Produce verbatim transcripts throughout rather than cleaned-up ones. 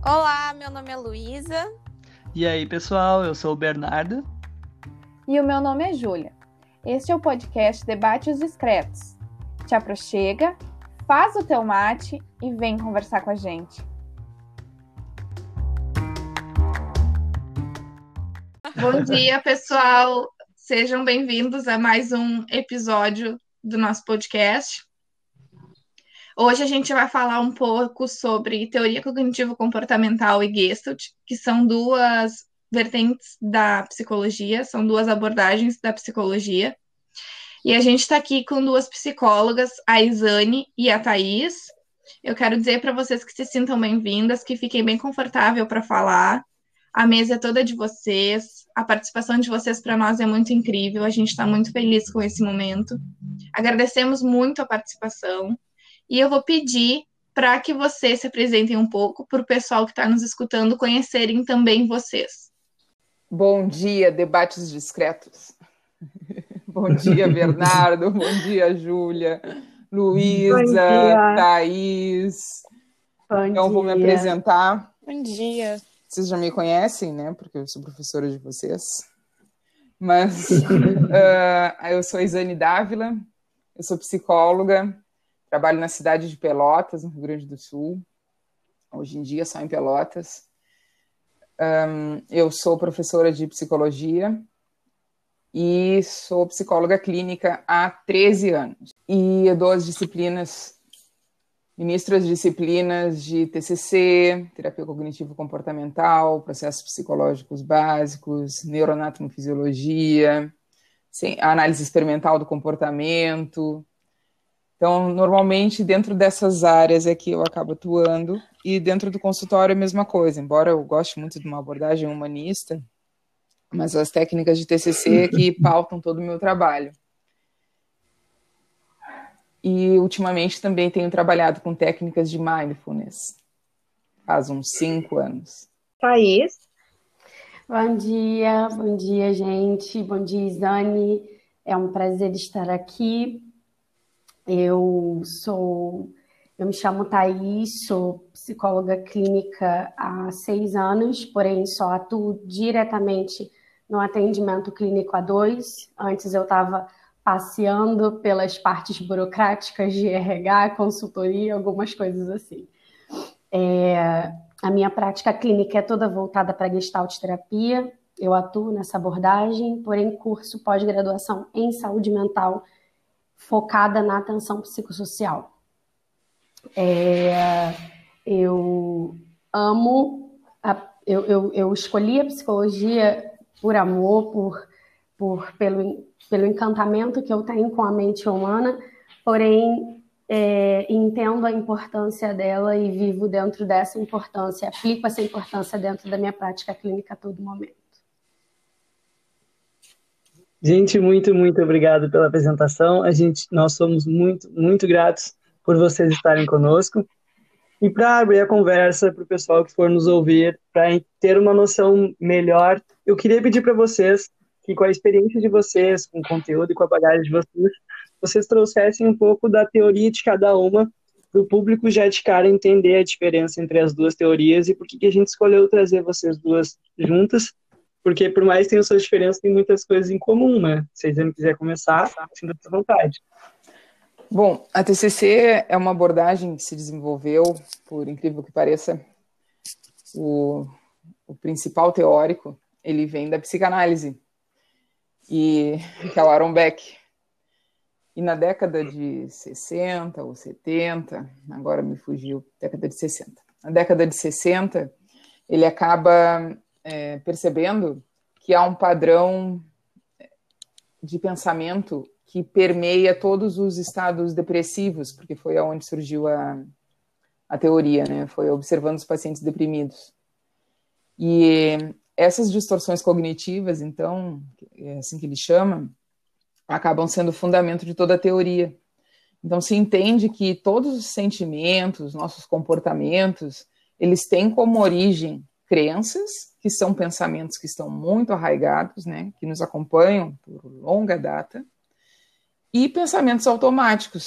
Olá, meu nome é Luísa. E aí, pessoal, eu sou o Bernardo. E o meu nome é Júlia. Este é o podcast Debates Discretos. Te aproxega, faz o teu mate e vem conversar com a gente. Bom dia, pessoal. Sejam bem-vindos a mais um episódio do nosso podcast. Hoje a gente vai falar um pouco sobre teoria cognitivo-comportamental e Gestalt, que são duas vertentes da psicologia, são duas abordagens da psicologia. E a gente está aqui com duas psicólogas, a Isane e a Thaís. Eu quero dizer para vocês que se sintam bem-vindas, que fiquem bem confortável para falar. A mesa é toda de vocês, a participação de vocês para nós é muito incrível, a gente está muito feliz com esse momento. Agradecemos muito a participação. E eu vou pedir para que vocês se apresentem um pouco, para o pessoal que está nos escutando conhecerem também vocês. Bom dia, debates discretos. Bom dia, Bernardo. Bom dia, Júlia, Luísa, Thaís. Bom então, dia. Vou me apresentar. Bom dia. Vocês já me conhecem, né? Porque eu sou professora de vocês. Mas uh, eu sou a Isane Dávila, eu sou psicóloga. Trabalho na cidade de Pelotas, no Rio Grande do Sul. Hoje em dia, só em Pelotas. Um, eu sou professora de psicologia e sou psicóloga clínica há treze anos. E eu dou as disciplinas, ministro as disciplinas de T C C, terapia cognitivo-comportamental, processos psicológicos básicos, neuroanatomofisiologia, análise experimental do comportamento. Então, normalmente, dentro dessas áreas é que eu acabo atuando, e dentro do consultório é a mesma coisa, embora eu goste muito de uma abordagem humanista, mas as técnicas de T C C é que pautam todo o meu trabalho. E, ultimamente, também tenho trabalhado com técnicas de mindfulness, faz uns cinco anos. Thaís. Bom dia, bom dia, gente. Bom dia, Isane. É um prazer estar aqui. Eu sou, eu me chamo Thaís, sou psicóloga clínica há seis anos, porém só atuo diretamente no atendimento clínico há dois. Antes eu estava passeando pelas partes burocráticas de R H, consultoria, algumas coisas assim. É, a minha prática clínica é toda voltada para Gestalt terapia, eu atuo nessa abordagem, porém curso pós-graduação em saúde mental, focada na atenção psicossocial. É, eu amo, a, eu, eu, eu escolhi a psicologia por amor, por, por, pelo, pelo encantamento que eu tenho com a mente humana, porém é, entendo a importância dela e vivo dentro dessa importância, aplico essa importância dentro da minha prática clínica a todo momento. Gente, muito, muito obrigado pela apresentação. A gente, nós somos muito, muito gratos por vocês estarem conosco. E para abrir a conversa para o pessoal que for nos ouvir, para ter uma noção melhor, eu queria pedir para vocês que, com a experiência de vocês, com o conteúdo e com a bagagem de vocês, vocês trouxessem um pouco da teoria de cada uma para o público já de cara entender a diferença entre as duas teorias e por que a gente escolheu trazer vocês duas juntas. Porque, por mais que tenham suas diferenças, tem muitas coisas em comum, né? Se a Isane quiser começar, sinta-se à vontade. Bom, a T C C é uma abordagem que se desenvolveu, por incrível que pareça, o, o principal teórico, ele vem da psicanálise, e, que é o Aaron Beck. E na década de sessenta ou setenta, agora me fugiu, década de sessenta. Na década de sessenta, ele acaba... É, percebendo que há um padrão de pensamento que permeia todos os estados depressivos, porque foi aonde surgiu a, a teoria, né? Foi observando os pacientes deprimidos. E essas distorções cognitivas, então, é assim que ele chama, acabam sendo o fundamento de toda a teoria. Então, se entende que todos os sentimentos, nossos comportamentos, eles têm como origem crenças, que são pensamentos que estão muito arraigados, né, que nos acompanham por longa data, e pensamentos automáticos,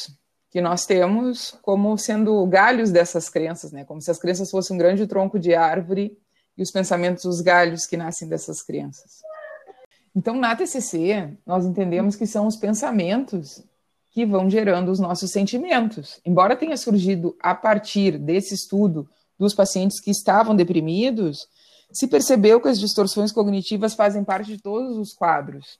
que nós temos como sendo galhos dessas crenças, né? Como se as crenças fossem um grande tronco de árvore e os pensamentos os galhos que nascem dessas crenças. Então, na T C C, nós entendemos que são os pensamentos que vão gerando os nossos sentimentos. Embora tenha surgido a partir desse estudo dos pacientes que estavam deprimidos, se percebeu que as distorções cognitivas fazem parte de todos os quadros.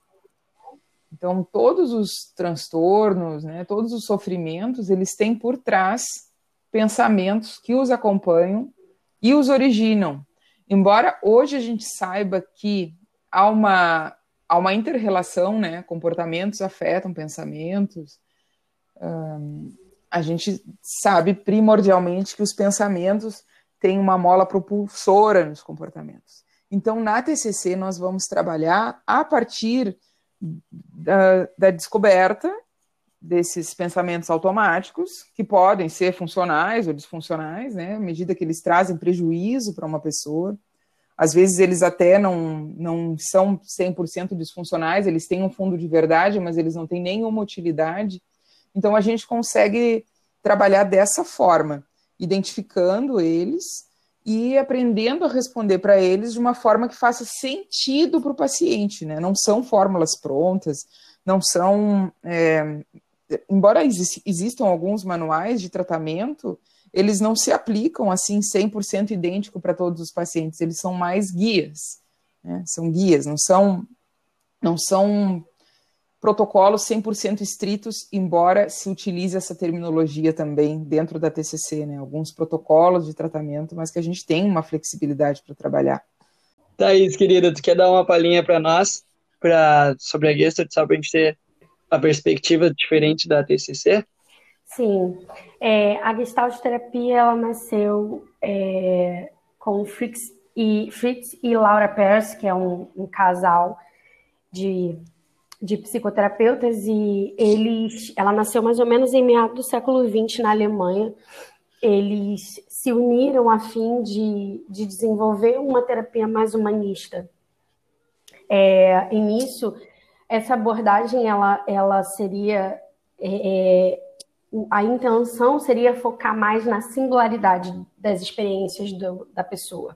Então, todos os transtornos, né, todos os sofrimentos, eles têm por trás pensamentos que os acompanham e os originam. Embora hoje a gente saiba que há uma, há uma inter-relação, né, comportamentos afetam pensamentos, hum, a gente sabe primordialmente que os pensamentos têm uma mola propulsora nos comportamentos. Então, na T C C, nós vamos trabalhar a partir Da, da descoberta desses pensamentos automáticos, que podem ser funcionais ou disfuncionais, né, à medida que eles trazem prejuízo para uma pessoa. Às vezes eles até não, não são cem por cento disfuncionais, eles têm um fundo de verdade, mas eles não têm nenhuma utilidade. Então a gente consegue trabalhar dessa forma, identificando eles e aprendendo a responder para eles de uma forma que faça sentido para o paciente, né? Não são fórmulas prontas, não são... É, embora exist, existam alguns manuais de tratamento, eles não se aplicam assim cem por cento idêntico para todos os pacientes, eles são mais guias, né? São guias, não são, não são protocolos cem por cento estritos, embora se utilize essa terminologia também dentro da T C C, né? Alguns protocolos de tratamento, mas que a gente tem uma flexibilidade para trabalhar. Thaís, querida, tu quer dar uma palhinha para nós pra, sobre a Gestalt, só para a gente ter a perspectiva diferente da T C C? Sim, é, a Gestalt terapia ela nasceu é, com Fritz e, Fritz e Laura Perls, que é um, um casal de de psicoterapeutas, e eles, ela nasceu mais ou menos em meados do século vinte na Alemanha. Eles se uniram a fim de, de desenvolver uma terapia mais humanista. É, e nisso, essa abordagem, ela, ela seria, é, a intenção seria focar mais na singularidade das experiências do, da pessoa.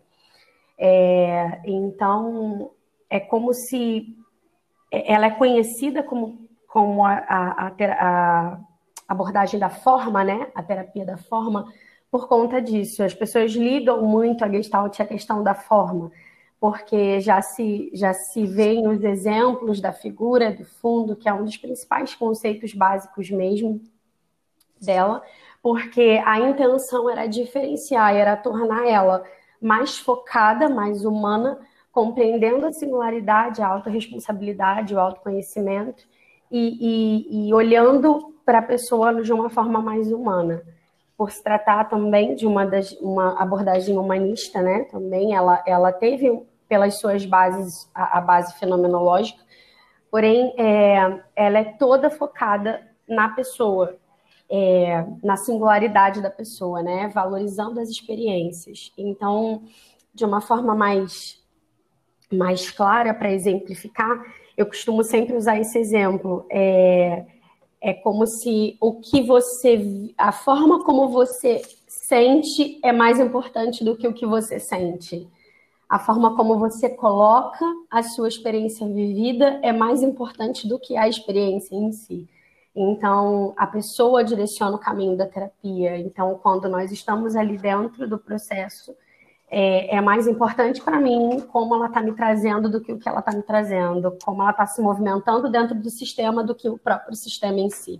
É, então, é como se ela é conhecida como, como a, a, a abordagem da forma, né? A terapia da forma, por conta disso. As pessoas ligam muito a Gestalt à questão da forma, porque já se, já se vêem os exemplos da figura, do fundo, que é um dos principais conceitos básicos mesmo dela, porque a intenção era diferenciar, era tornar ela mais focada, mais humana, compreendendo a singularidade, a autorresponsabilidade, o autoconhecimento e, e, e olhando para a pessoa de uma forma mais humana. Por se tratar também de uma, das, uma abordagem humanista, né? Também ela, ela teve, pelas suas bases, a, a base fenomenológica, porém, é, ela é toda focada na pessoa, é, na singularidade da pessoa, né? Valorizando as experiências. Então, de uma forma mais... mais clara para exemplificar, eu costumo sempre usar esse exemplo. É, é como se o que você, a forma como você sente é mais importante do que o que você sente. A forma como você coloca a sua experiência vivida é mais importante do que a experiência em si. Então, a pessoa direciona o caminho da terapia. Então, quando nós estamos ali dentro do processo, É, é mais importante para mim como ela está me trazendo do que o que ela está me trazendo, como ela está se movimentando dentro do sistema do que o próprio sistema em si.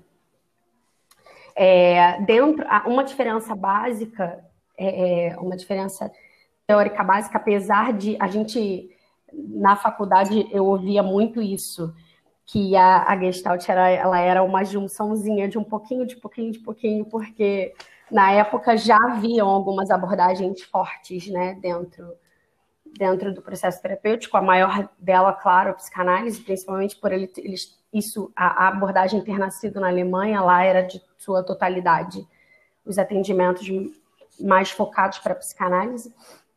É, dentro, uma diferença básica, é, uma diferença teórica básica, apesar de a gente, na faculdade, eu ouvia muito isso, que a, a Gestalt era, ela era uma junçãozinha de um pouquinho, de pouquinho, de pouquinho, porque... Na época já haviam algumas abordagens fortes, né, dentro, dentro do processo terapêutico, a maior dela, claro, a psicanálise, principalmente por ele, eles, isso, a, a abordagem ter nascido na Alemanha, lá era de sua totalidade os atendimentos mais focados para a psicanálise,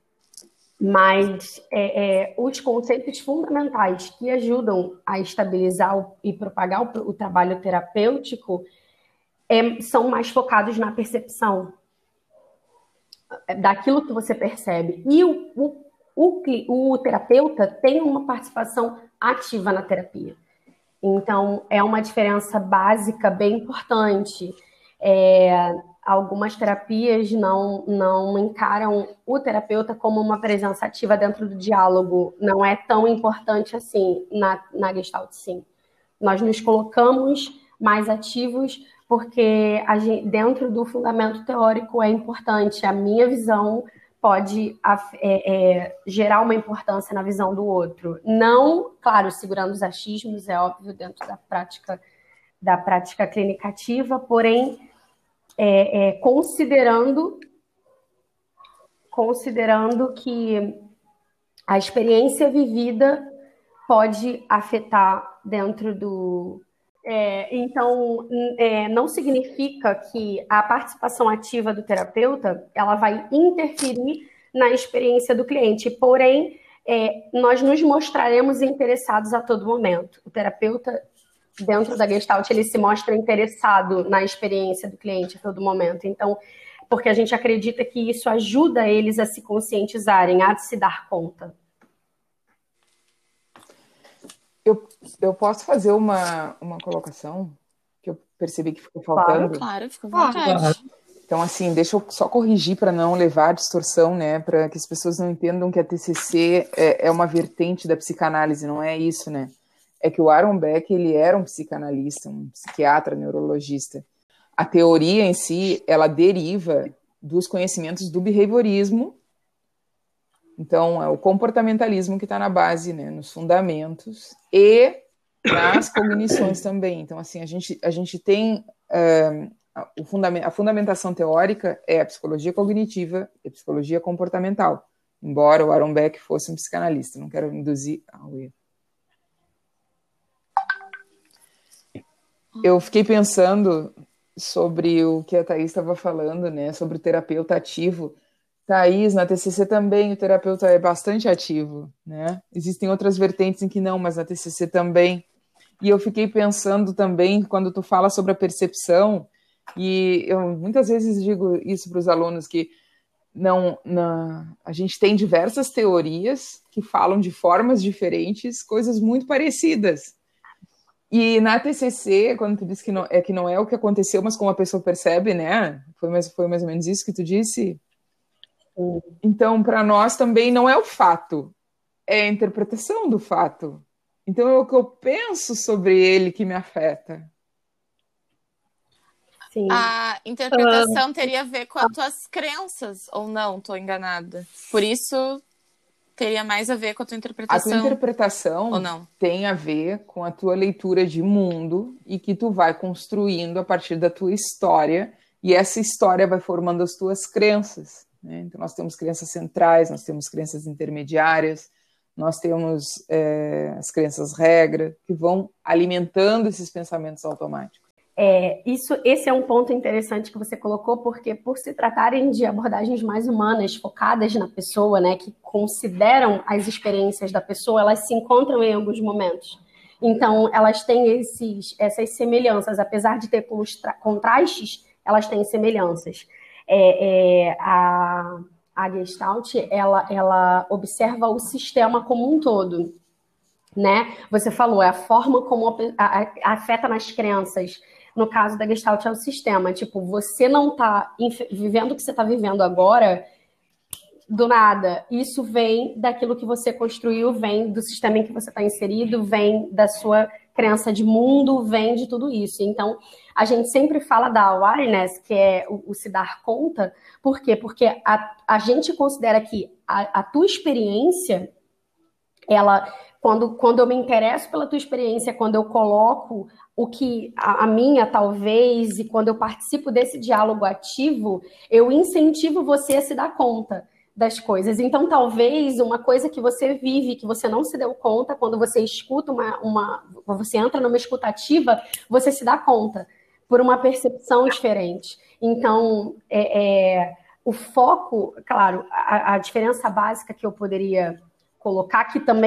mas é, é, os conceitos fundamentais que ajudam a estabilizar o, e propagar o, o trabalho terapêutico, é, são mais focados na percepção daquilo que você percebe. E o, o, o, o terapeuta tem uma participação ativa na terapia. Então, é uma diferença básica bem importante. É, algumas terapias não, não encaram o terapeuta como uma presença ativa dentro do diálogo. Não é tão importante assim na, na Gestalt, sim. Nós nos colocamos mais ativos porque a gente, dentro do fundamento teórico é importante. A minha visão pode é, é, gerar uma importância na visão do outro. Não, claro, segurando os achismos, é óbvio, dentro da prática, da prática clinicativa, porém, é, é, considerando, considerando que a experiência vivida pode afetar dentro do... É, então, é, não significa que a participação ativa do terapeuta ela vai interferir na experiência do cliente, porém, é, nós nos mostraremos interessados a todo momento. O terapeuta, dentro da Gestalt, ele se mostra interessado na experiência do cliente a todo momento. Então, porque a gente acredita que isso ajuda eles a se conscientizarem, a se dar conta. Eu, eu posso fazer uma, uma colocação que eu percebi que ficou faltando? Claro, claro, fica à vontade. Claro. Então, assim, deixa eu só corrigir para não levar a distorção, né? Para que as pessoas não entendam que a T C C é, é uma vertente da psicanálise, não é isso, né? É que o Aaron Beck, ele era um psicanalista, um psiquiatra, neurologista. A teoria em si, ela deriva dos conhecimentos do behaviorismo. Então, é o comportamentalismo que está na base, né, nos fundamentos e nas cognições também. Então, assim, a gente, a gente tem uh, o fundament, a fundamentação teórica é a psicologia cognitiva e a psicologia comportamental, embora o Aaron Beck fosse um psicanalista. Não quero induzir ao erro. Eu fiquei pensando sobre o que a Thaís estava falando, né, sobre o terapeuta ativo. Thaís, na T C C também o terapeuta é bastante ativo, né? Existem outras vertentes em que não, mas na T C C também. E eu fiquei pensando também, quando tu fala sobre a percepção, e eu muitas vezes digo isso para os alunos, que não, não, a gente tem diversas teorias que falam de formas diferentes, coisas muito parecidas. E na T C C, quando tu disse que não é, que não é o que aconteceu, mas como a pessoa percebe, né? Foi mais, foi mais ou menos isso que tu disse? Então, para nós também não é o fato, é a interpretação do fato. Então, é o que eu penso sobre ele que me afeta. Sim. A interpretação teria a ver com as tuas crenças, ou não? Estou enganada. Por isso, teria mais a ver com a tua A interpretação. tua interpretação ou não? tem a ver com a tua leitura de mundo e que tu vai construindo a partir da tua história, e essa história vai formando as tuas crenças. Então, nós temos crenças centrais, nós temos crenças intermediárias, nós temos é, as crenças regra, que vão alimentando esses pensamentos automáticos. É, isso, esse é um ponto interessante que você colocou, porque por se tratarem de abordagens mais humanas, focadas na pessoa, né, que consideram as experiências da pessoa, elas se encontram em alguns momentos. Então, elas têm esses, essas semelhanças, apesar de ter contrastes, elas têm semelhanças. É, é, a, a Gestalt, ela, ela observa o sistema como um todo, né? Você falou, é a forma como a, a, a, afeta nas crenças. No caso da Gestalt, é o sistema. Tipo, você não está vivendo o que você está vivendo agora do nada. Isso vem daquilo que você construiu, vem do sistema em que você está inserido, vem da sua crença de mundo, vem de tudo isso. Então, a gente sempre fala da awareness, que é o, o se dar conta. Por quê? Porque a, a gente considera que a, a tua experiência, ela, quando, quando eu me interesso pela tua experiência, quando eu coloco o que a, a minha, talvez, e quando eu participo desse diálogo ativo, eu incentivo você a se dar conta das coisas. Então, talvez uma coisa que você vive, que você não se deu conta, quando você escuta uma, uma você entra numa escutativa, você se dá conta, por uma percepção diferente. Então, é, é, o foco, claro, a, a diferença básica que eu poderia colocar, que também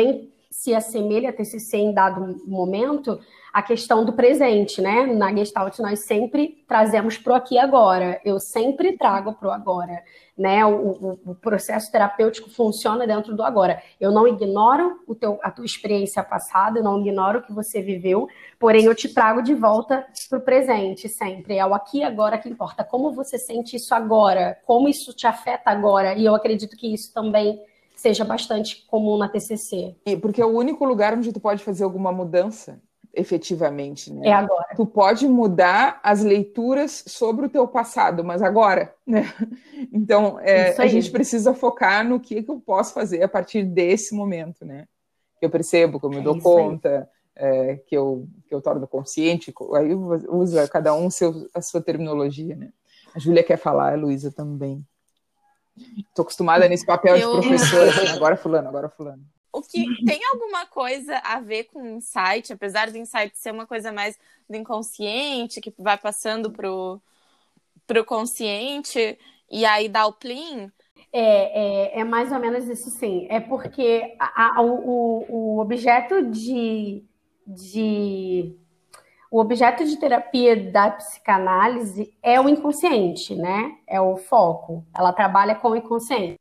se assemelha a T C C em dado momento a questão do presente, né? Na Gestalt nós sempre trazemos pro aqui e agora. Eu sempre trago pro agora, né? O, o, o processo terapêutico funciona dentro do agora. Eu não ignoro o teu, a tua experiência passada, eu não ignoro o que você viveu, porém eu te trago de volta pro presente sempre. É o aqui e agora que importa. Como você sente isso agora? Como isso te afeta agora? E eu acredito que isso também seja bastante comum na T C C. E porque é o único lugar onde tu pode fazer alguma mudança, efetivamente, né? É agora. Tu pode mudar as leituras sobre o teu passado, mas agora, né? Então, é, a gente precisa focar no que, que eu posso fazer a partir desse momento, né? Que eu percebo, como eu dou é conta, é, que, eu, que eu torno consciente, aí usa cada um seu, a sua terminologia, né? A Júlia quer falar, a Luísa também. Estou acostumada nesse papel eu... de professora, assim, agora fulano, agora fulano. O que tem alguma coisa a ver com insight, apesar do insight ser uma coisa mais do inconsciente, que vai passando pro, pro consciente, e aí dá o plim? É, é, é mais ou menos isso, sim. É porque a, a, o, o objeto de, de... O objeto de terapia da psicanálise é o inconsciente, né? É o foco. Ela trabalha com o inconsciente.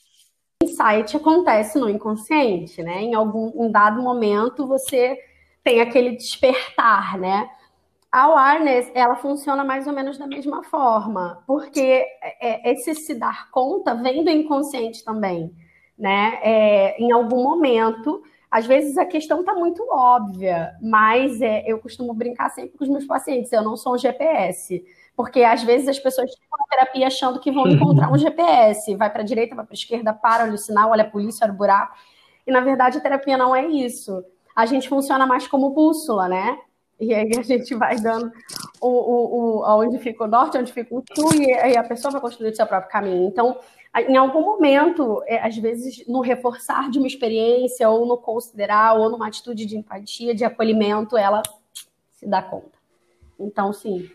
O insight acontece no inconsciente, né? Em algum um dado momento você tem aquele despertar, né? A awareness, ela funciona mais ou menos da mesma forma, porque esse se dar conta vem do inconsciente também, né? É, em algum momento, às vezes a questão está muito óbvia, mas é, eu costumo brincar sempre com os meus pacientes, eu não sou um G P S. Porque, às vezes, as pessoas ficam na terapia achando que vão encontrar um G P S. Vai para a direita, vai para a esquerda, para, olha o sinal, olha a polícia, olha o buraco. E, na verdade, a terapia não é isso. A gente funciona mais como bússola, né? E aí a gente vai dando o, o, o, onde fica o norte, onde fica o sul, e aí a pessoa vai construir o seu próprio caminho. Então, em algum momento, é, às vezes, no reforçar de uma experiência, ou no considerar, ou numa atitude de empatia, de acolhimento, ela se dá conta. Então, sim,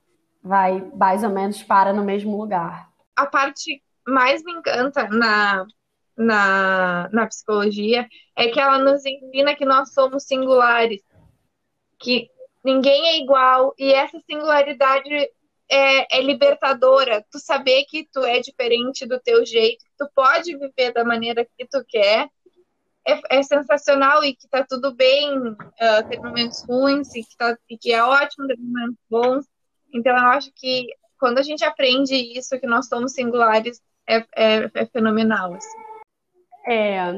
vai mais ou menos para no mesmo lugar. A parte mais me encanta na, na, na psicologia é que ela nos ensina que nós somos singulares, que ninguém é igual, e essa singularidade é, é libertadora. Tu saber que tu é diferente do teu jeito, que tu pode viver da maneira que tu quer, é, é sensacional, e que tá tudo bem uh, ter momentos ruins, e que, tá, e que é ótimo ter momentos bons. Então, eu acho que quando a gente aprende isso, que nós somos singulares, é, é, é fenomenal. Assim. É,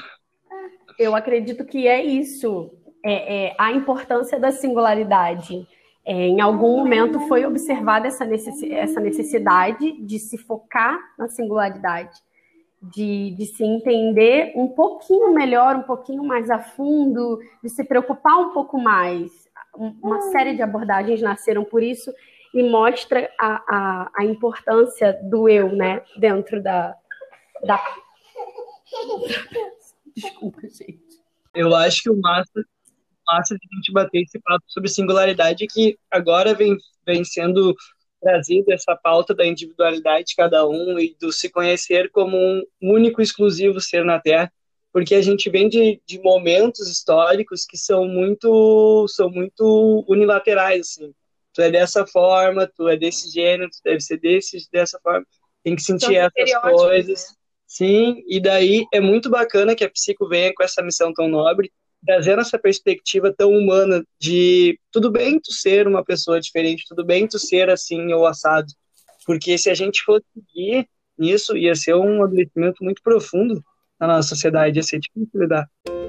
eu acredito que é isso, é, é a importância da singularidade. É, em algum momento foi observada essa necessidade de se focar na singularidade, de, de se entender um pouquinho melhor, um pouquinho mais a fundo, de se preocupar um pouco mais. Uma série de abordagens nasceram por isso e mostra a, a, a importância do eu, né, dentro da, da... Desculpa, gente. Eu acho que o massa, massa de a gente bater esse papo sobre singularidade é que agora vem, vem sendo trazida essa pauta da individualidade de cada um e do se conhecer como um único e exclusivo ser na Terra, porque a gente vem de, de momentos históricos que são muito, são muito unilaterais, assim. Tu é dessa forma, tu é desse gênero, tu deve ser desse, dessa forma. Tem que sentir essas coisas. Né? Sim, e daí é muito bacana que a psico venha com essa missão tão nobre, trazendo essa perspectiva tão humana de tudo bem tu ser uma pessoa diferente, tudo bem tu ser assim ou assado. Porque se a gente fosse seguir nisso, ia ser um amadurecimento muito profundo na nossa sociedade, ia ser difícil lidar.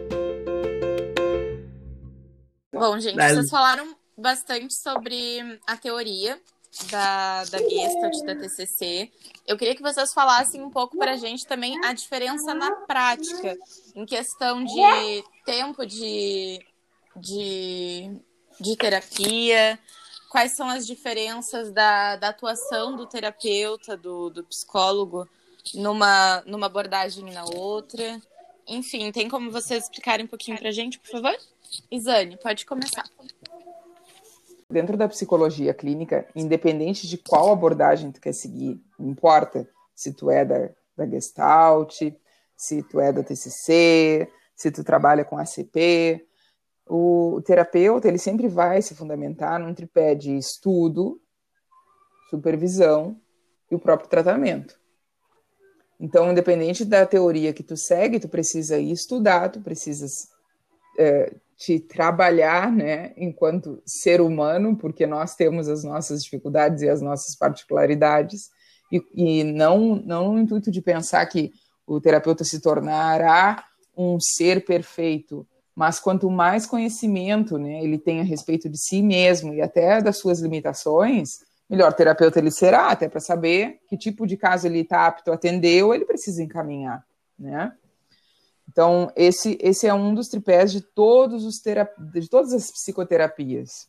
Bom, gente, Dale. Vocês falaram bastante sobre a teoria da, da Gestalt, da T C C. Eu queria que vocês falassem um pouco para a gente também a diferença na prática, em questão de tempo de, de, de terapia, quais são as diferenças da, da atuação do terapeuta, do, do psicólogo, numa, numa abordagem e na outra. Enfim, tem como vocês explicarem um pouquinho para a gente, por favor? Isane, pode começar. Dentro da psicologia clínica, independente de qual abordagem tu quer seguir, não importa se tu é da, da Gestalt, se tu é da T C C, se tu trabalha com A C P. O, o terapeuta, ele sempre vai se fundamentar num tripé de estudo, supervisão e o próprio tratamento. Então, independente da teoria que tu segue, tu precisa ir estudar, tu precisas é, te trabalhar, né, enquanto ser humano, porque nós temos as nossas dificuldades e as nossas particularidades, e, e não, não no intuito de pensar que o terapeuta se tornará um ser perfeito, mas quanto mais conhecimento, né, ele tem a respeito de si mesmo e até das suas limitações, melhor terapeuta ele será, até para saber que tipo de caso ele está apto a atender ou ele precisa encaminhar, né? Então, esse, esse é um dos tripés de, todos os terap... de todas as psicoterapias.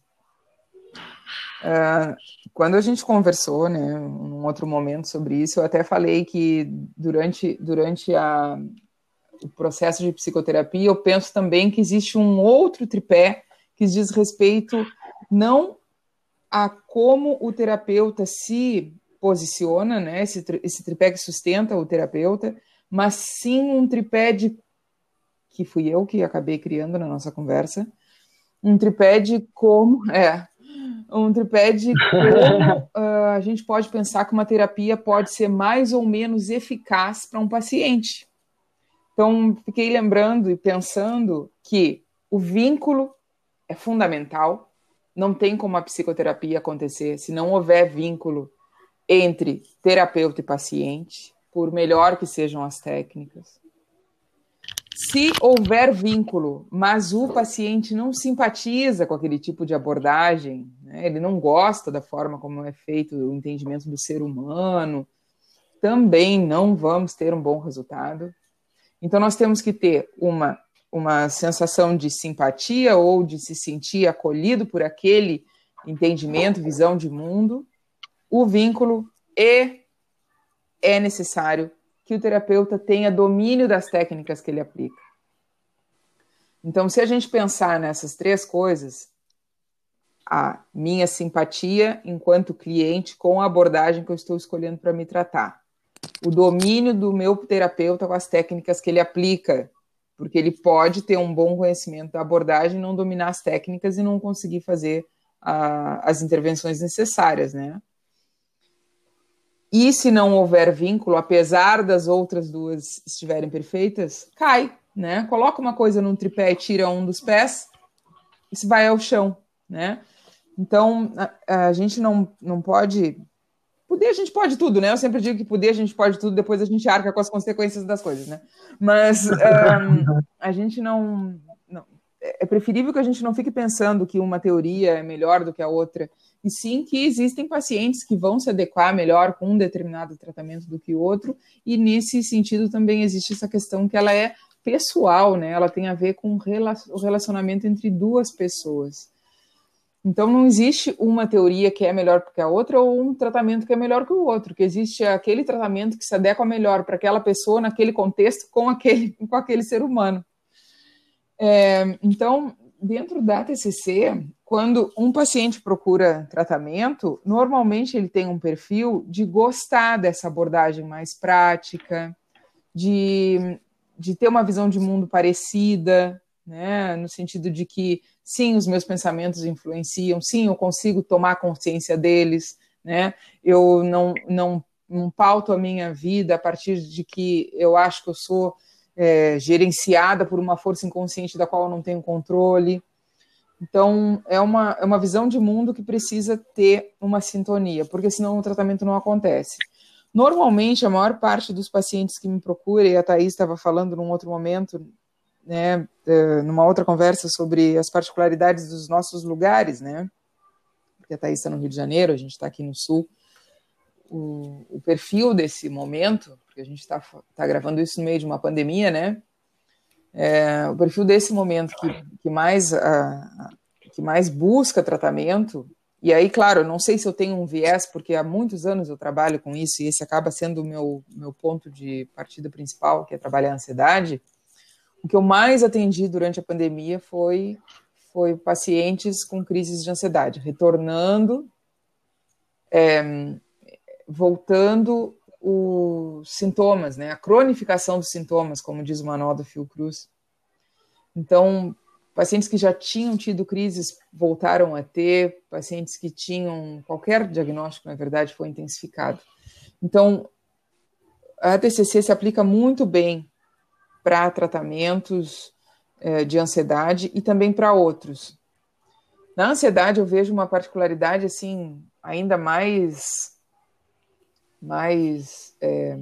Uh, quando a gente conversou, né, num outro momento sobre isso, eu até falei que durante, durante a, o processo de psicoterapia, eu penso também que existe um outro tripé que diz respeito não a como o terapeuta se posiciona, né, esse, esse tripé que sustenta o terapeuta, mas sim um tripé de, que fui eu que acabei criando na nossa conversa, um tripé de como, é, um tripé de como uh, a gente pode pensar que uma terapia pode ser mais ou menos eficaz para um paciente. Então, fiquei lembrando e pensando que o vínculo é fundamental. Não tem como a psicoterapia acontecer se não houver vínculo entre terapeuta e paciente, por melhor que sejam as técnicas. Se houver vínculo, mas o paciente não simpatiza com aquele tipo de abordagem, né, ele não gosta da forma como é feito o entendimento do ser humano, também não vamos ter um bom resultado. Então, nós temos que ter uma uma sensação de simpatia ou de se sentir acolhido por aquele entendimento, visão de mundo, o vínculo, e é necessário que o terapeuta tenha domínio das técnicas que ele aplica. Então, se a gente pensar nessas três coisas, a minha simpatia enquanto cliente com a abordagem que eu estou escolhendo para me tratar, o domínio do meu terapeuta com as técnicas que ele aplica, porque ele pode ter um bom conhecimento da abordagem, não dominar as técnicas e não conseguir fazer a, as intervenções necessárias, né? E se não houver vínculo, apesar das outras duas estiverem perfeitas, cai, né? Coloca uma coisa num tripé e tira um dos pés, isso vai ao chão, né? Então, a, a gente não, não pode... Poder a gente pode tudo, né? Eu sempre digo que poder a gente pode tudo, depois a gente arca com as consequências das coisas, né? Mas um, a gente não, não... É preferível que a gente não fique pensando que uma teoria é melhor do que a outra, e sim que existem pacientes que vão se adequar melhor com um determinado tratamento do que o outro, e nesse sentido também existe essa questão que ela é pessoal, né? Ela tem a ver com o relacionamento entre duas pessoas. Então, não existe uma teoria que é melhor que a outra ou um tratamento que é melhor que o outro, que existe aquele tratamento que se adequa melhor para aquela pessoa, naquele contexto, com aquele, com aquele ser humano. É, então, dentro da T C C, quando um paciente procura tratamento, normalmente ele tem um perfil de gostar dessa abordagem mais prática, de, de ter uma visão de mundo parecida, né, no sentido de que, sim, os meus pensamentos influenciam, sim, eu consigo tomar consciência deles, né, eu não, não, não pauto a minha vida a partir de que eu acho que eu sou é, gerenciada por uma força inconsciente da qual eu não tenho controle. Então, é uma, é uma visão de mundo que precisa ter uma sintonia, porque senão o tratamento não acontece. Normalmente, a maior parte dos pacientes que me procuram, e a Thaís estava falando num outro momento, né, numa outra conversa sobre as particularidades dos nossos lugares, né, porque a Thaís está no Rio de Janeiro, a gente está aqui no Sul, o, o perfil desse momento, porque a gente está tá gravando isso no meio de uma pandemia, né, é, o perfil desse momento que, que, mais, a, que mais busca tratamento, e aí, claro, eu não sei se eu tenho um viés, porque há muitos anos eu trabalho com isso, e esse acaba sendo o meu, meu ponto de partida principal, que é trabalhar a ansiedade. O que eu mais atendi durante a pandemia foi, foi pacientes com crises de ansiedade, retornando, é, voltando os sintomas, né, a cronificação dos sintomas, como diz o manual da Fiocruz. Então, pacientes que já tinham tido crises voltaram a ter, pacientes que tinham qualquer diagnóstico, na verdade, foi intensificado. Então, a T C C se aplica muito bem para tratamentos eh, de ansiedade e também para outros. Na ansiedade, eu vejo uma particularidade assim, ainda mais, mais é,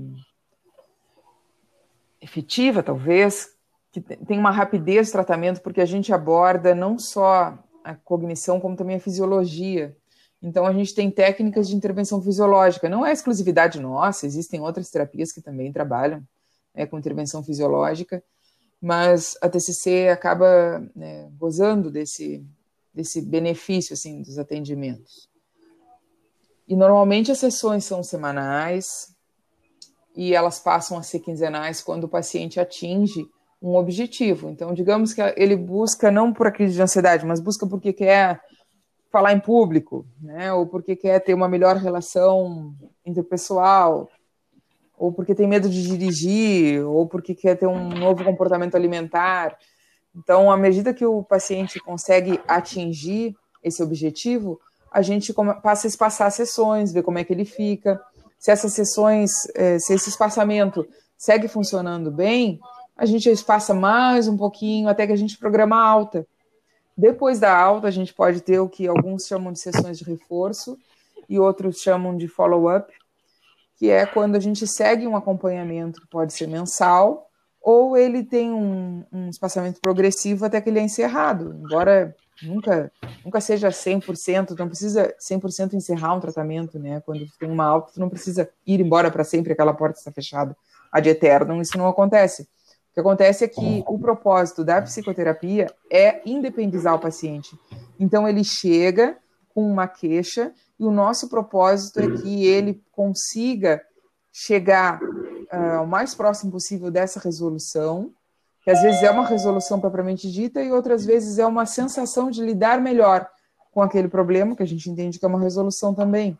efetiva, talvez, que tem uma rapidez de tratamento, porque a gente aborda não só a cognição, como também a fisiologia. Então, a gente tem técnicas de intervenção fisiológica. Não é exclusividade nossa, existem outras terapias que também trabalham, né, com intervenção fisiológica, mas a T C C acaba, né, gozando desse, desse benefício assim, dos atendimentos. E, normalmente, as sessões são semanais e elas passam a ser quinzenais quando o paciente atinge um objetivo. Então, digamos que ele busca, não por a crise de ansiedade, mas busca porque quer falar em público, né? Ou porque quer ter uma melhor relação interpessoal, ou porque tem medo de dirigir, ou porque quer ter um novo comportamento alimentar. Então, à medida que o paciente consegue atingir esse objetivo, a gente passa a espaçar sessões, ver como é que ele fica. Se essas sessões, se esse espaçamento segue funcionando bem, a gente espaça mais um pouquinho até que a gente programa a alta. Depois da alta, a gente pode ter o que alguns chamam de sessões de reforço e outros chamam de follow-up, que é quando a gente segue um acompanhamento que pode ser mensal ou ele tem um, um espaçamento progressivo até que ele é encerrado, embora nunca, nunca seja cem por cento, não precisa cem por cento encerrar um tratamento, né? Quando tem uma alta, tu não precisa ir embora para sempre, aquela porta está fechada ad eternum, isso não acontece. O que acontece é que o propósito da psicoterapia é independizar o paciente. Então, ele chega com uma queixa e o nosso propósito é que ele consiga chegar uh, o mais próximo possível dessa resolução, que às vezes é uma resolução propriamente dita e outras vezes é uma sensação de lidar melhor com aquele problema, que a gente entende que é uma resolução também.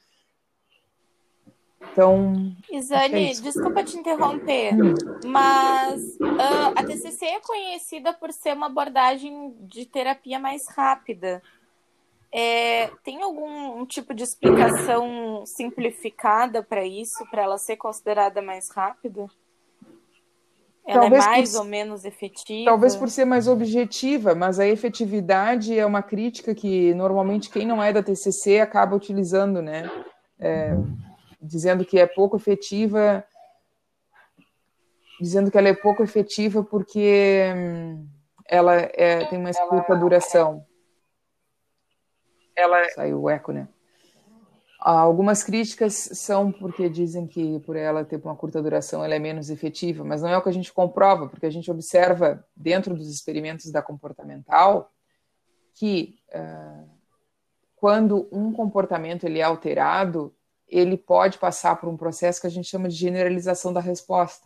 Então, Isane, é desculpa te interromper, hum. mas uh, a T C C é conhecida por ser uma abordagem de terapia mais rápida. É, tem algum tipo de explicação simplificada para isso, para ela ser considerada mais rápida? Ela talvez é mais por, ou menos efetiva? Talvez por ser mais objetiva, mas a efetividade é uma crítica que normalmente quem não é da T C C acaba utilizando, né? É, dizendo que é pouco efetiva, dizendo que ela é pouco efetiva porque hum, ela é, tem uma curta duração. Ela... Saiu o eco, né? Algumas críticas são porque dizem que por ela ter uma curta duração ela é menos efetiva, mas não é o que a gente comprova, porque a gente observa dentro dos experimentos da comportamental que uh, quando um comportamento ele é alterado, ele pode passar por um processo que a gente chama de generalização da resposta.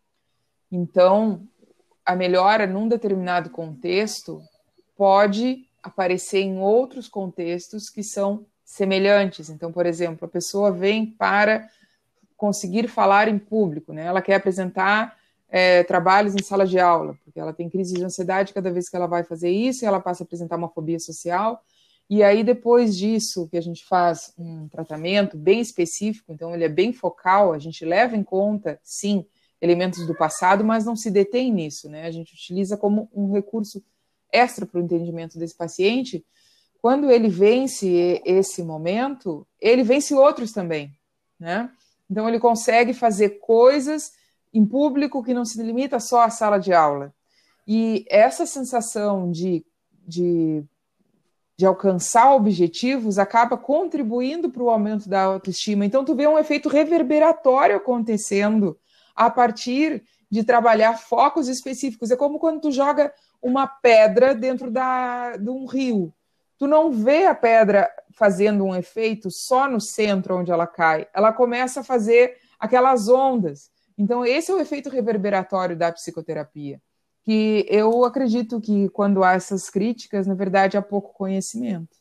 Então, a melhora num determinado contexto pode aparecer em outros contextos que são semelhantes. Então, por exemplo, a pessoa vem para conseguir falar em público, né? Ela quer apresentar é, trabalhos em sala de aula, porque ela tem crise de ansiedade cada vez que ela vai fazer isso, e ela passa a apresentar uma fobia social. E aí, depois disso, que a gente faz um tratamento bem específico, então ele é bem focal, a gente leva em conta, sim, elementos do passado, mas não se detém nisso, né? A gente utiliza como um recurso extra para o entendimento desse paciente. Quando ele vence esse momento, ele vence outros também, né? Então, ele consegue fazer coisas em público que não se limita só à sala de aula. E essa sensação de... de de alcançar objetivos, acaba contribuindo para o aumento da autoestima. Então, tu vê um efeito reverberatório acontecendo a partir de trabalhar focos específicos. É como quando tu joga uma pedra dentro da, de um rio. Tu não vê a pedra fazendo um efeito só no centro onde ela cai. Ela começa a fazer aquelas ondas. Então, esse é o efeito reverberatório da psicoterapia, que eu acredito que quando há essas críticas, na verdade, há pouco conhecimento.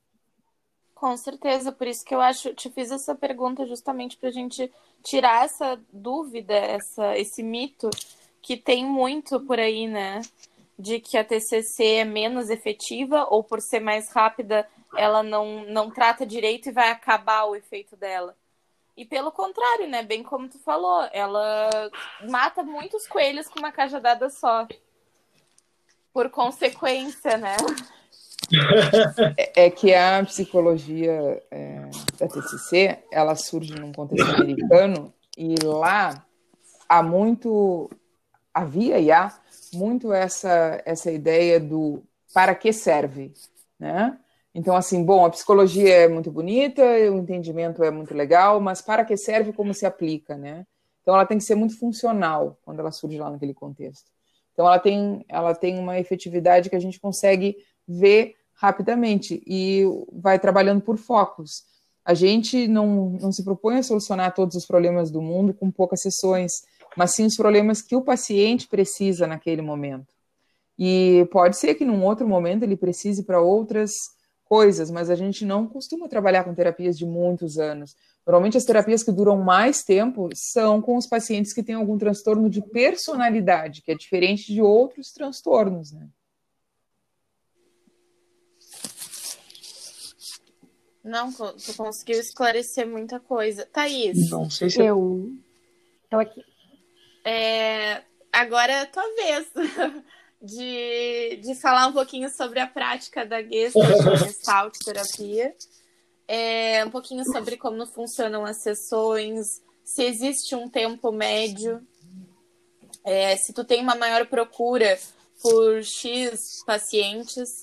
Com certeza, por isso que eu acho, te fiz essa pergunta justamente para a gente tirar essa dúvida, essa, esse mito que tem muito por aí, né? de que a T C C é menos efetiva, ou por ser mais rápida, ela não, não trata direito e vai acabar o efeito dela. E pelo contrário, né? Bem como tu falou, ela mata muitos coelhos com uma cajadada só. Por consequência, né? É, é que a psicologia é, da T C C, ela surge num contexto americano, e lá há muito, havia e há muito essa, essa ideia do para que serve, né? Então, assim, bom, a psicologia é muito bonita, o entendimento é muito legal, mas para que serve, como se aplica, né? Então, ela tem que ser muito funcional quando ela surge lá naquele contexto. Então, ela tem, ela tem uma efetividade que a gente consegue ver rapidamente e vai trabalhando por focos. A gente não, não se propõe a solucionar todos os problemas do mundo com poucas sessões, mas sim os problemas que o paciente precisa naquele momento. E pode ser que num outro momento ele precise para outras coisas, mas a gente não costuma trabalhar com terapias de muitos anos. Normalmente as terapias que duram mais tempo são com os pacientes que têm algum transtorno de personalidade, que é diferente de outros transtornos, né? Não, tu conseguiu esclarecer muita coisa. Thaís. Não sei se eu tô aqui. É, agora é a tua vez de, de falar um pouquinho sobre a prática da Gestalt, da Gestalt terapia. É, um pouquinho sobre como funcionam as sessões, se existe um tempo médio, é, se tu tem uma maior procura por X pacientes.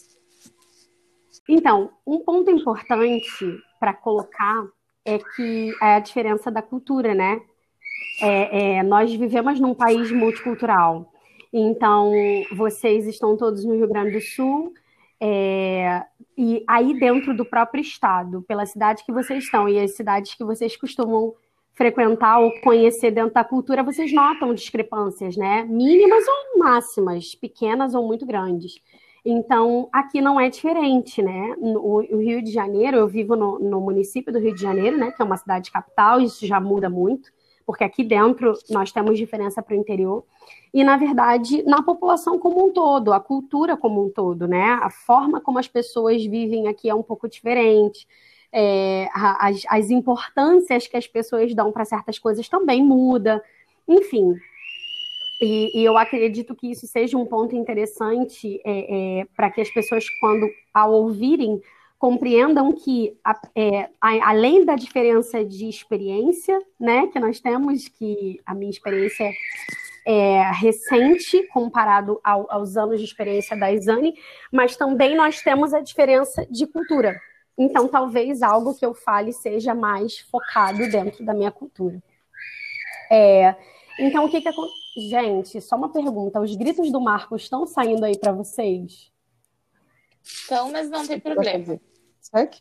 Então, um ponto importante para colocar é que é a diferença da cultura, né? É, é, nós vivemos num país multicultural. Então, vocês estão todos no Rio Grande do Sul, é, e aí dentro do próprio estado, pela cidade que vocês estão e as cidades que vocês costumam frequentar ou conhecer dentro da cultura, vocês notam discrepâncias, né? Mínimas ou máximas, pequenas ou muito grandes. Então, aqui não é diferente, né? O, o Rio de Janeiro, eu vivo no, no município do Rio de Janeiro, né? Que é uma cidade capital, isso já muda muito, porque aqui dentro nós temos diferença para o interior. E, na verdade, na população como um todo, a cultura como um todo, né? A forma como as pessoas vivem aqui é um pouco diferente. É, as, as importâncias que as pessoas dão para certas coisas também muda. Enfim... E, e eu acredito que isso seja um ponto interessante é, é, para que as pessoas, quando ao ouvirem, compreendam que, a, é, a, além da diferença de experiência, né, que nós temos, que a minha experiência é recente comparado ao, aos anos de experiência da Isane, mas também nós temos a diferença de cultura. Então, talvez algo que eu fale seja mais focado dentro da minha cultura. É, então, o que que acontece? Gente, só uma pergunta. Os gritos do Marcos estão saindo aí para vocês? Estão, mas não tem problema. Certo?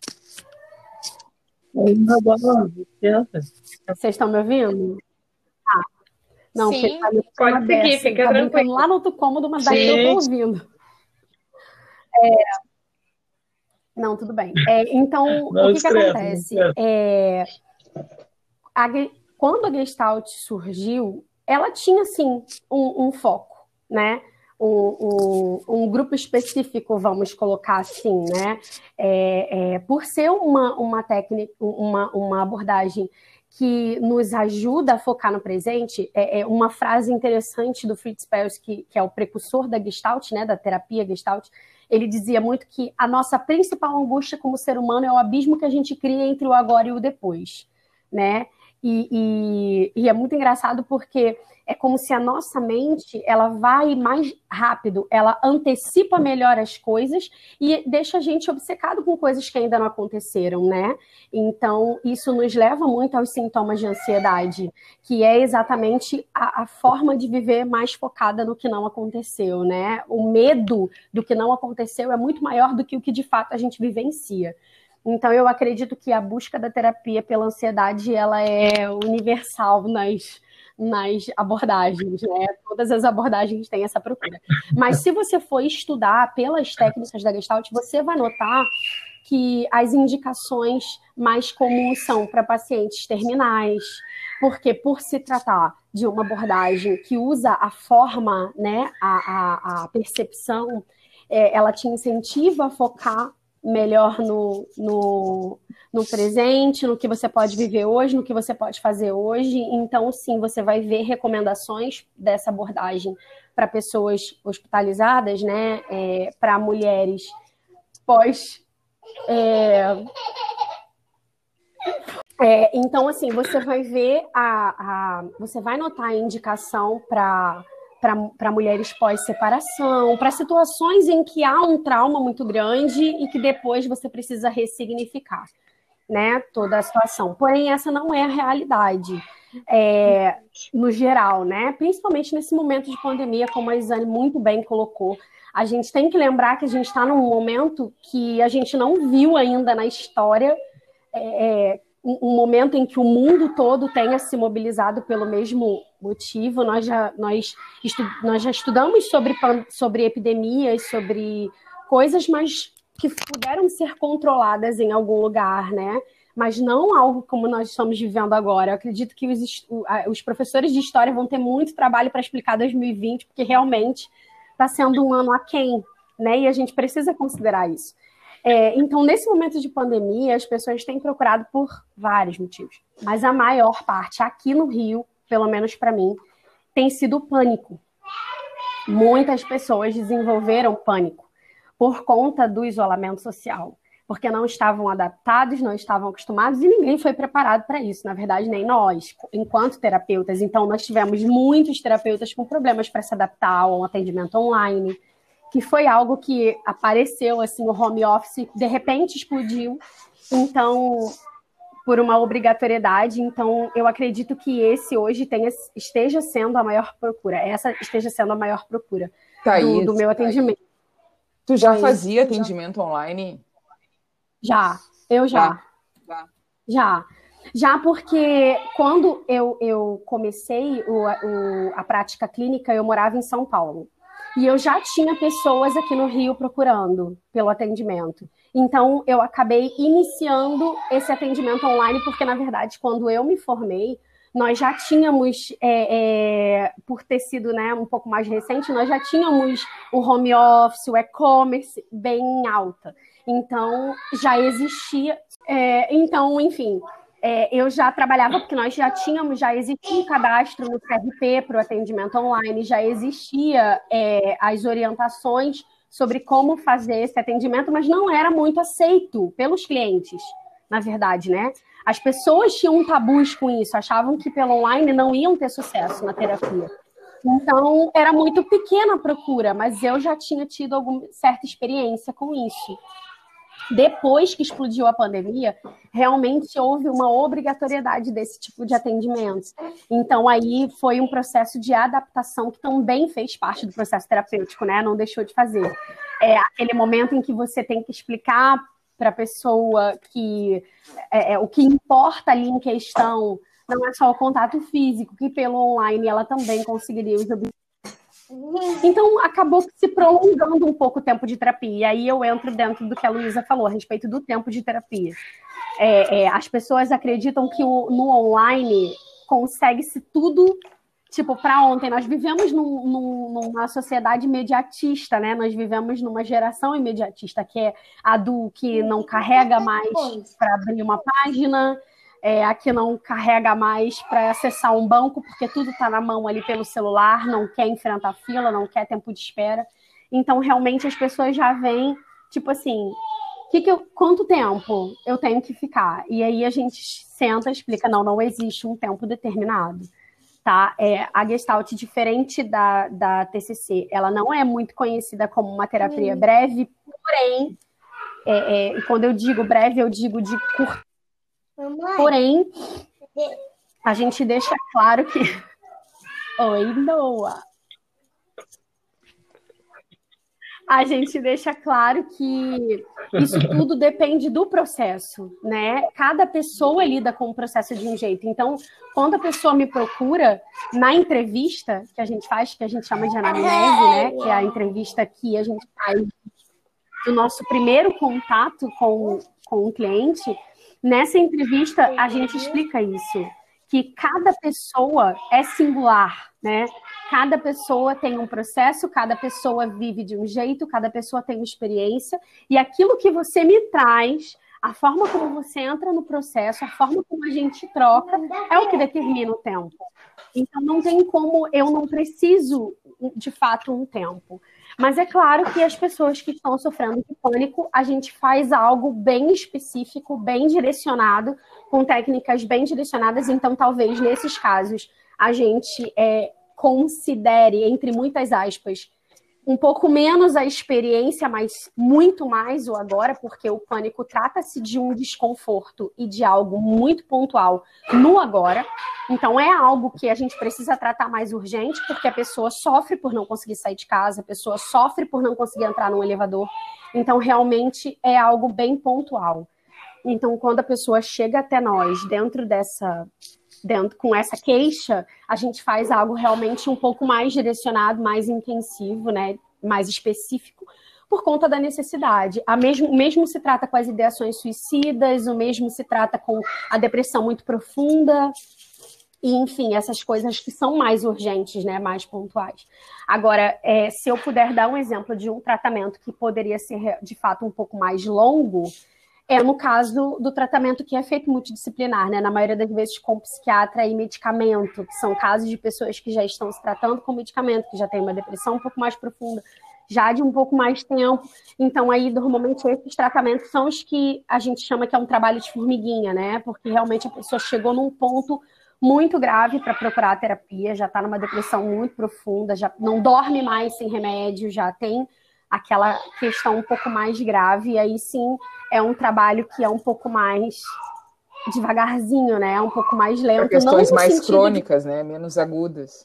Vocês estão me ouvindo? Ah, não, sim, tá pode seguir, fica tá tranquilo. Lá no outro cômodo, mas daqui eu tô ouvindo. É... Não, tudo bem. É, então, não, o que, estresse, que acontece? É... A... Quando a Gestalt surgiu, ela tinha, sim, um, um foco, né? Um, um, um grupo específico, vamos colocar assim, né? É, é, por ser uma, uma técnica, uma, uma abordagem que nos ajuda a focar no presente, é, é uma frase interessante do Fritz Perls, que, que é o precursor da Gestalt, né? Da terapia Gestalt. Ele dizia muito que a nossa principal angústia como ser humano é o abismo que a gente cria entre o agora e o depois, né? E, e, e é muito engraçado porque é como se a nossa mente, ela vai mais rápido, ela antecipa melhor as coisas e deixa a gente obcecado com coisas que ainda não aconteceram, né? Então, isso nos leva muito aos sintomas de ansiedade, que é exatamente a, a forma de viver mais focada no que não aconteceu, né? O medo do que não aconteceu é muito maior do que o que de fato a gente vivencia. Então, eu acredito que a busca da terapia pela ansiedade, ela é universal nas, nas abordagens, né? Todas as abordagens têm essa procura. Mas se você for estudar pelas técnicas da Gestalt, você vai notar que as indicações mais comuns são para pacientes terminais, porque por se tratar de uma abordagem que usa a forma, né, a, a, a percepção, é, ela te incentiva a focar melhor no, no, no presente, no que você pode viver hoje, no que você pode fazer hoje. Então, sim, você vai ver recomendações dessa abordagem para pessoas hospitalizadas, né, é, para mulheres pós... É, É, então, assim, você vai ver a, a você vai notar a indicação para para mulheres pós-separação, para situações em que há um trauma muito grande e que depois você precisa ressignificar, né, toda a situação. Porém, essa não é a realidade, é, no geral, né? Principalmente nesse momento de pandemia, como a Isane muito bem colocou. A gente tem que lembrar que a gente está num momento que a gente não viu ainda na história, é, um momento em que o mundo todo tenha se mobilizado pelo mesmo motivo. Nós já, nós estu, nós já estudamos sobre, sobre epidemias, sobre coisas, mas que puderam ser controladas em algum lugar, né? Mas não algo como nós estamos vivendo agora. Eu acredito que os, os professores de história vão ter muito trabalho para explicar dois mil e vinte, porque realmente está sendo um ano aquém, né? E a gente precisa considerar isso. É, então, nesse momento de pandemia, as pessoas têm procurado por vários motivos. Mas a maior parte, aqui no Rio, pelo menos para mim, tem sido pânico. Muitas pessoas desenvolveram pânico por conta do isolamento social, porque não estavam adaptados, não estavam acostumados e ninguém foi preparado para isso, na verdade, nem nós, enquanto terapeutas. Então, nós tivemos muitos terapeutas com problemas para se adaptar ao atendimento online, que foi algo que apareceu, assim, o home office, de repente explodiu, então, por uma obrigatoriedade. Então, eu acredito que esse hoje tenha, esteja sendo a maior procura, essa esteja sendo a maior procura Thaís, do, do meu atendimento. Thaís. Tu já Thaís, fazia atendimento já. online? Já, eu já. Já. Já. Já porque quando eu, eu comecei o, o, a prática clínica, eu morava em São Paulo. E eu já tinha pessoas aqui no Rio procurando pelo atendimento. Então, eu acabei iniciando esse atendimento online, porque, na verdade, quando eu me formei, nós já tínhamos, é, é, por ter sido, né, um pouco mais recente, nós já tínhamos o home office, o e-commerce bem em alta. Então, já existia... É, então, enfim... É, eu já trabalhava, porque nós já tínhamos, já existia um cadastro no C R P para o atendimento online, já existia é, as orientações sobre como fazer esse atendimento, mas não era muito aceito pelos clientes, na verdade, né? As pessoas tinham um tabus com isso, achavam que pelo online não iam ter sucesso na terapia. Então, era muito pequena a procura, mas eu já tinha tido alguma certa experiência com isso. Depois que explodiu a pandemia, realmente houve uma obrigatoriedade desse tipo de atendimento. Então, aí foi um processo de adaptação que também fez parte do processo terapêutico, né? Não deixou de fazer. É aquele momento em que você tem que explicar para a pessoa que é, é, o que importa ali em questão não é só o contato físico, que pelo online ela também conseguiria os objetivos. Então, acabou se prolongando um pouco o tempo de terapia. E aí eu entro dentro do que a Luísa falou a respeito do tempo de terapia. É, é, as pessoas acreditam que o, no online consegue-se tudo, tipo, para ontem. Nós vivemos num, num, numa sociedade imediatista, né? Nós vivemos numa geração imediatista, que é a do que não carrega mais para abrir uma página, É, a que não carrega mais para acessar um banco, porque tudo está na mão ali pelo celular, não quer enfrentar fila, não quer tempo de espera. Então, realmente, as pessoas já vêm, tipo assim, que que eu, quanto tempo eu tenho que ficar? E aí a gente senta e explica, não, não existe um tempo determinado. Tá? É, a Gestalt, diferente da, da T C C, ela não é muito conhecida como uma terapia hum. breve, porém, é, é, quando eu digo breve, eu digo de curto. Porém, a gente deixa claro que... Oi, Noah. A gente deixa claro que isso tudo depende do processo, né? Cada pessoa lida com o processo de um jeito. Então, quando a pessoa me procura, na entrevista que a gente faz, que a gente chama de anamnese, né? Que é a entrevista que a gente faz do nosso primeiro contato com, com o cliente, nessa entrevista a gente explica isso, que cada pessoa é singular, né? Cada pessoa tem um processo, cada pessoa vive de um jeito, cada pessoa tem uma experiência, e aquilo que você me traz, a forma como você entra no processo, a forma como a gente troca, é o que determina o tempo. Então, não tem como, eu não preciso, de fato, um tempo. Mas é claro que as pessoas que estão sofrendo de pânico, a gente faz algo bem específico, bem direcionado, com técnicas bem direcionadas. Então, talvez, nesses casos, a gente é, considere, entre muitas aspas, um pouco menos a experiência, mas muito mais o agora, porque o pânico trata-se de um desconforto e de algo muito pontual no agora. Então, é algo que a gente precisa tratar mais urgente, porque a pessoa sofre por não conseguir sair de casa, a pessoa sofre por não conseguir entrar num elevador. Então, realmente, é algo bem pontual. Então, quando a pessoa chega até nós dentro dessa... Dentro, com essa queixa, a gente faz algo realmente um pouco mais direcionado, mais intensivo, né, mais específico, por conta da necessidade. A mesmo, o mesmo se trata com as ideações suicidas, o mesmo se trata com a depressão muito profunda, e, enfim, essas coisas que são mais urgentes, né, mais pontuais. Agora, é, se eu puder dar um exemplo de um tratamento que poderia ser, de fato, um pouco mais longo, é no caso do, do tratamento que é feito multidisciplinar, né? Na maioria das vezes com psiquiatra e medicamento, que são casos de pessoas que já estão se tratando com medicamento, que já tem uma depressão um pouco mais profunda, já de um pouco mais tempo. Então, aí, normalmente, esses tratamentos são os que a gente chama que é um trabalho de formiguinha, né? Porque realmente a pessoa chegou num ponto muito grave para procurar a terapia, já está numa depressão muito profunda, já não dorme mais sem remédio, já tem aquela questão um pouco mais grave, e aí sim é um trabalho que é um pouco mais devagarzinho, né? Um pouco mais lento. Para questões não mais crônicas, de... né? Menos agudas.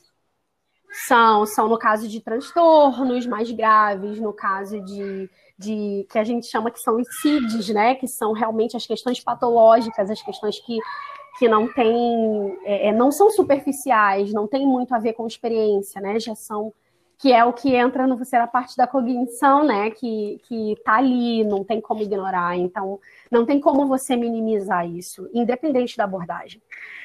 São, são no caso de transtornos mais graves, no caso de, de que a gente chama que são os C I Ds, né? Que são realmente as questões patológicas, as questões que, que não têm, é, não são superficiais, não tem muito a ver com experiência, né? Já são que é o que entra no você a parte da cognição, né? Que, que tá ali, não tem como ignorar. Então, não tem como você minimizar isso, independente da abordagem.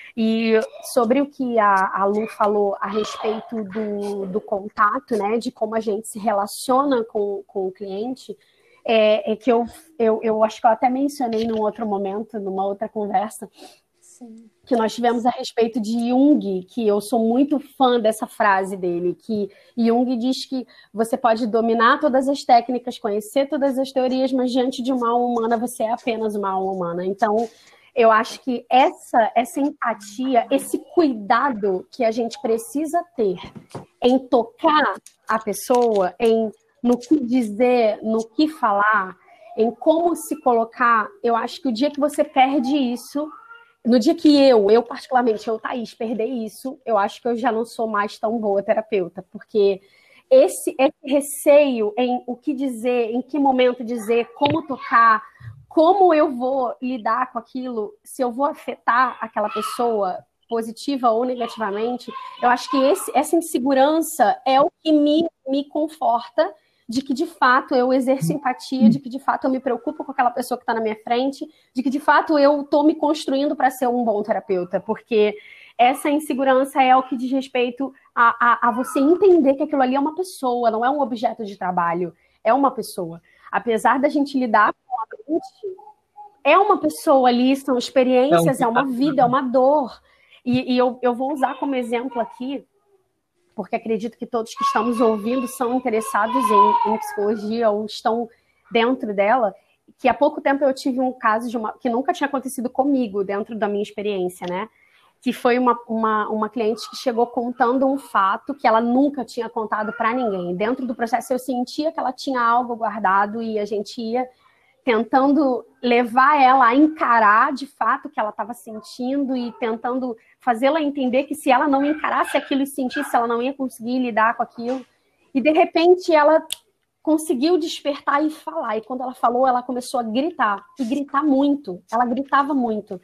E sobre o que a, a Lu falou a respeito do, do contato, né? De como a gente se relaciona com, com o cliente, é, é que eu, eu, eu acho que eu até mencionei num outro momento, numa outra conversa, Sim. que nós tivemos a respeito de Jung, que eu sou muito fã dessa frase dele, que Jung diz que você pode dominar todas as técnicas, conhecer todas as teorias, mas diante de uma alma humana você é apenas uma alma humana. Então, eu acho que essa, essa empatia, esse cuidado que a gente precisa ter em tocar a pessoa, em no que dizer, no que falar, em como se colocar, eu acho que o dia que você perde isso, no dia que eu, eu particularmente, eu, Thaís, perder isso, eu acho que eu já não sou mais tão boa terapeuta, porque esse, esse receio em o que dizer, em que momento dizer, como tocar, como eu vou lidar com aquilo, se eu vou afetar aquela pessoa positiva ou negativamente, eu acho que esse, essa insegurança é o que me, me conforta de que, de fato, eu exerço empatia, de que, de fato, eu me preocupo com aquela pessoa que está na minha frente, de que, de fato, eu estou me construindo para ser um bom terapeuta, porque essa insegurança é o que diz respeito a, a, a você entender que aquilo ali é uma pessoa, não é um objeto de trabalho, é uma pessoa. Apesar da gente lidar com a mente, é uma pessoa ali, são experiências, é uma vida, é uma dor. E, e eu, eu vou usar como exemplo aqui, porque acredito que todos que estamos ouvindo são interessados em, em psicologia ou estão dentro dela, que há pouco tempo eu tive um caso de uma, que nunca tinha acontecido comigo, dentro da minha experiência, né? Que foi uma, uma, uma cliente que chegou contando um fato que ela nunca tinha contado para ninguém. Dentro do processo eu sentia que ela tinha algo guardado e a gente ia tentando levar ela a encarar de fato o que ela estava sentindo e tentando fazê-la entender que se ela não encarasse aquilo e sentisse, ela não ia conseguir lidar com aquilo. E, de repente, ela conseguiu despertar e falar. E quando ela falou, ela começou a gritar. E gritar muito. Ela gritava muito.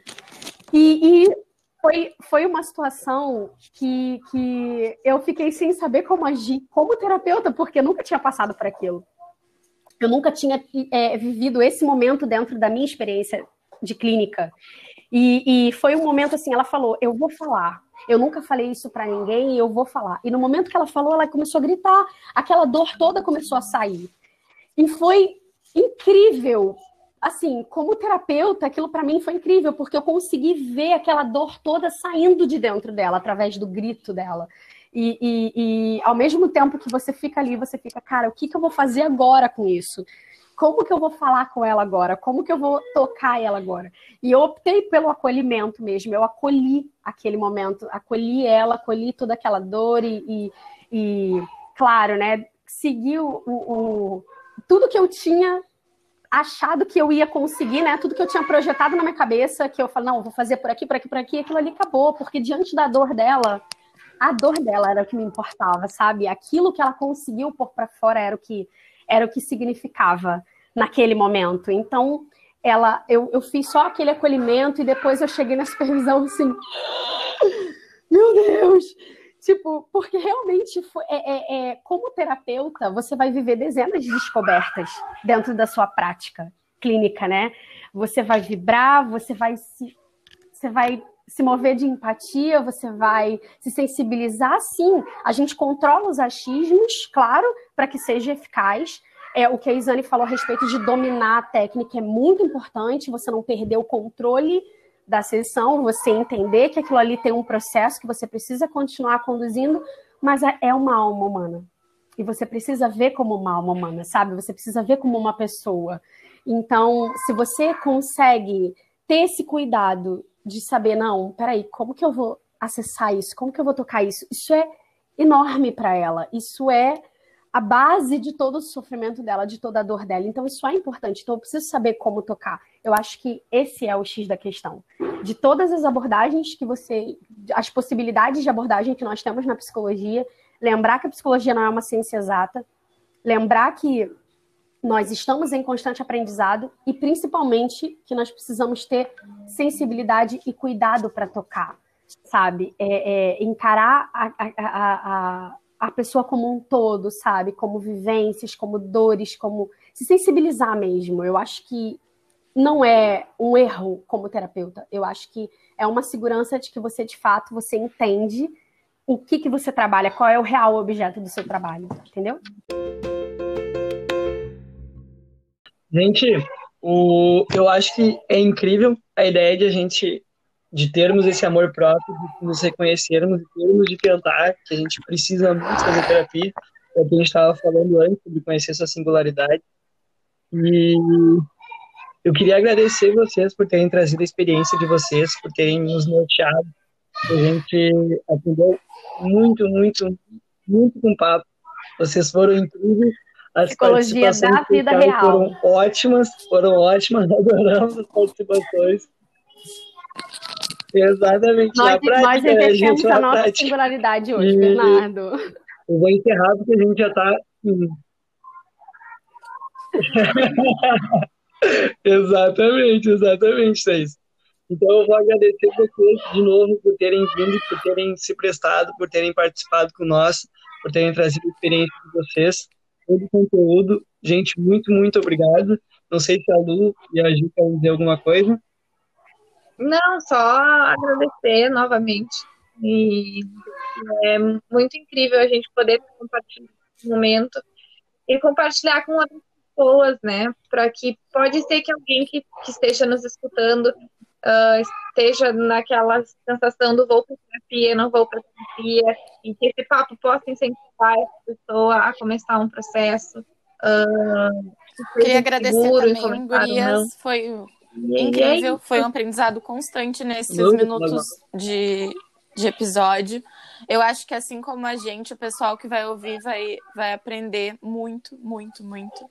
E, e foi, foi uma situação que, que eu fiquei sem saber como agir como terapeuta, porque eu nunca tinha passado por aquilo. Eu nunca tinha é, vivido esse momento dentro da minha experiência de clínica. E, e foi um momento assim, ela falou, eu vou falar. Eu nunca falei isso pra ninguém e eu vou falar. E no momento que ela falou, ela começou a gritar. Aquela dor toda começou a sair. E foi incrível. Assim, como terapeuta, aquilo pra mim foi incrível, porque eu consegui ver aquela dor toda saindo de dentro dela, através do grito dela. E, e, e ao mesmo tempo que você fica ali, você fica, cara, o que, que eu vou fazer agora com isso? Como que eu vou falar com ela agora? Como que eu vou tocar ela agora? E eu optei pelo acolhimento mesmo. Eu acolhi aquele momento, acolhi ela, acolhi toda aquela dor e, e, e claro, né, segui o, o, tudo que eu tinha achado que eu ia conseguir, né, tudo que eu tinha projetado na minha cabeça, que eu falei, não, vou fazer por aqui, por aqui, por aqui, aquilo ali acabou, porque diante da dor dela, a dor dela era o que me importava, sabe? Aquilo que ela conseguiu pôr para fora era o que era o que significava naquele momento. Então, ela, eu, eu fiz só aquele acolhimento e depois eu cheguei na supervisão assim, meu Deus! Tipo, porque realmente, foi, é, é, é, como terapeuta, você vai viver dezenas de descobertas dentro da sua prática clínica, né? Você vai vibrar, você vai se, você vai se mover de empatia, você vai se sensibilizar, sim. A gente controla os achismos, claro, para que seja eficaz. É, o que a Isane falou a respeito de dominar a técnica é muito importante, você não perder o controle da sessão, você entender que aquilo ali tem um processo que você precisa continuar conduzindo, mas é uma alma humana. E você precisa ver como uma alma humana, sabe? Você precisa ver como uma pessoa. Então, se você consegue ter esse cuidado de saber, não, peraí, como que eu vou acessar isso? Como que eu vou tocar isso? Isso é enorme para ela. Isso é a base de todo o sofrimento dela, de toda a dor dela. Então, isso é importante. Então, eu preciso saber como tocar. Eu acho que esse é o X da questão. De todas as abordagens que você... As possibilidades de abordagem que nós temos na psicologia, lembrar que a psicologia não é uma ciência exata, lembrar que nós estamos em constante aprendizado e, principalmente, que nós precisamos ter sensibilidade e cuidado para tocar, sabe? É, é, encarar a... a, a, a a pessoa como um todo, sabe? Como vivências, como dores, como se sensibilizar mesmo. Eu acho que não é um erro como terapeuta. Eu acho que é uma segurança de que você, de fato, você entende o que, que você trabalha, qual é o real objeto do seu trabalho, entendeu? Gente, o, eu acho que é incrível a ideia de a gente de termos esse amor próprio, de nos reconhecermos, de termos de tentar, que a gente precisa muito fazer terapia, é o que a gente estava falando antes, de conhecer sua singularidade. E eu queria agradecer vocês por terem trazido a experiência de vocês, por terem nos norteado. A gente aprendeu muito, muito, muito com o papo. Vocês foram incríveis. As Psicologia da vida real. Foram ótimas, foram ótimas, adoramos as participações. Exatamente. Nós, prática, nós exercemos a, a nossa prática. singularidade hoje, e Bernardo. Eu vou encerrar porque a gente já está... exatamente, exatamente, Thaís. Então eu vou agradecer vocês de novo por terem vindo, por terem se prestado, por terem participado com nós, por terem trazido a experiência de vocês, todo o conteúdo. Gente, muito, muito obrigado. Não sei se a Lu e a Gi querem dizer alguma coisa. Não, só agradecer novamente. E é muito incrível a gente poder compartilhar esse momento e compartilhar com outras pessoas, né? Para que pode ser que alguém que, que esteja nos escutando uh, esteja naquela sensação do vou para terapia, não vou para terapia, e que esse papo possa incentivar essa pessoa a começar um processo. Uh, Queria agradecer também, gurias. Foi incrível, aí, foi um aprendizado constante nesses Muito minutos de, de episódio. Eu acho que assim como a gente, o pessoal que vai ouvir vai, vai aprender muito, muito, muito.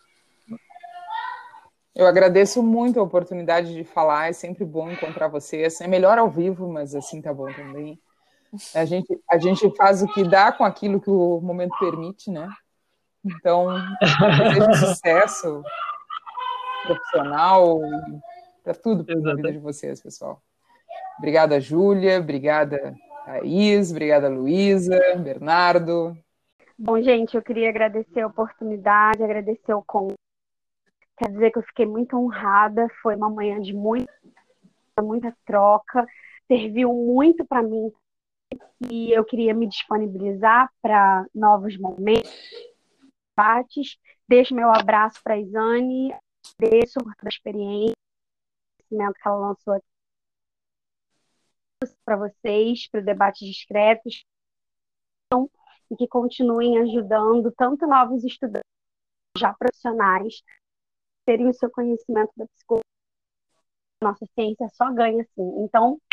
Eu agradeço muito a oportunidade de falar, é sempre bom encontrar vocês. É melhor ao vivo, mas assim tá bom também. A gente, a gente faz o que dá com aquilo que o momento permite, né? Então, desejo sucesso profissional, para tudo na vida de vocês, pessoal. Obrigada, Júlia, obrigada, Thaís, obrigada, Luísa, Bernardo. Bom, gente, eu queria agradecer a oportunidade, agradecer o convite. Quer dizer que eu fiquei muito honrada, foi uma manhã de muita, muita troca, serviu muito para mim e eu queria me disponibilizar para novos momentos, debates. Deixo meu abraço para a Isane, deixo a experiência que ela lançou aqui para vocês, para o Debates Discretos, e que continuem ajudando tanto novos estudantes, já profissionais, terem o seu conhecimento da psicologia. Nossa ciência só ganha assim. Então,